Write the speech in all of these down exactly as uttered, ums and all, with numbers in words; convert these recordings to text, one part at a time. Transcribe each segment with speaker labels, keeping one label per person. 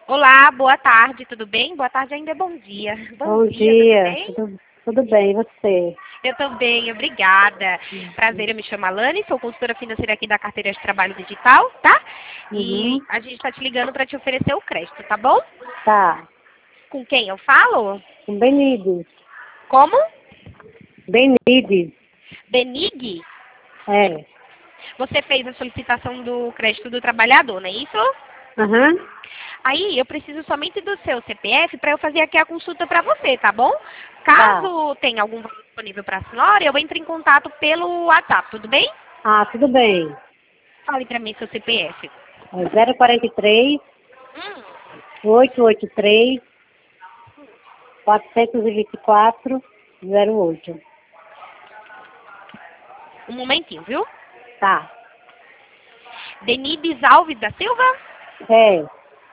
Speaker 1: Olá, boa tarde, tudo bem? Boa tarde ainda é bom dia.
Speaker 2: Bom, bom dia, dia. Tudo, bem? Tudo, tudo bem, e você?
Speaker 1: Eu também, obrigada. Uhum. Prazer, eu me chamo Alane, sou consultora financeira aqui da Carteira de Trabalho Digital, tá? Uhum. E a gente está te ligando para te oferecer o crédito, tá bom?
Speaker 2: Tá.
Speaker 1: Com quem eu falo?
Speaker 2: Com Benides.
Speaker 1: Como?
Speaker 2: Benides.
Speaker 1: Benig?
Speaker 2: É.
Speaker 1: Você fez a solicitação do crédito do trabalhador, não é isso?
Speaker 2: Aham. Uhum.
Speaker 1: Aí, eu preciso somente do seu C P F para eu fazer aqui a consulta para você, tá bom? Caso tá. tenha algum valor disponível para a senhora, eu entro em contato pelo WhatsApp, tudo bem?
Speaker 2: Ah, tudo bem.
Speaker 1: Fale para mim seu C P F.
Speaker 2: É zero quarenta e três, hum. oitocentos e oitenta e três, quatrocentos e vinte e quatro, zero oito.
Speaker 1: Um momentinho, viu?
Speaker 2: Tá.
Speaker 1: Denides Alves da Silva?
Speaker 2: É.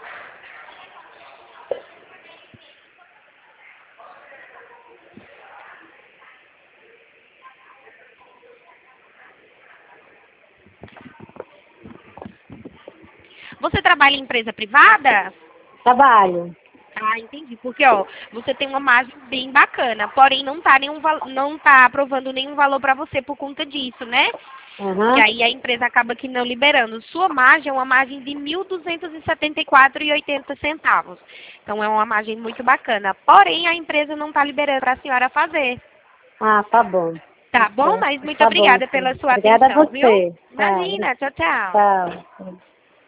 Speaker 1: Você trabalha em empresa privada?
Speaker 2: Trabalho.
Speaker 1: Ah, entendi. Porque, ó, você tem uma margem bem bacana, porém não tá, nenhum, não tá aprovando nenhum valor para você por conta disso, né?
Speaker 2: Uhum.
Speaker 1: E aí a empresa acaba que não liberando. Sua margem é uma margem de mil duzentos e setenta e quatro reais e oitenta centavos. Então é uma margem muito bacana. Porém, a empresa não está liberando para a senhora fazer.
Speaker 2: Ah, tá bom.
Speaker 1: Tá bom? Mas muito
Speaker 2: tá
Speaker 1: obrigada
Speaker 2: bom,
Speaker 1: pela sua
Speaker 2: obrigada
Speaker 1: atenção,
Speaker 2: a você.
Speaker 1: viu? Imagina. Tchau, tchau.
Speaker 2: Tchau.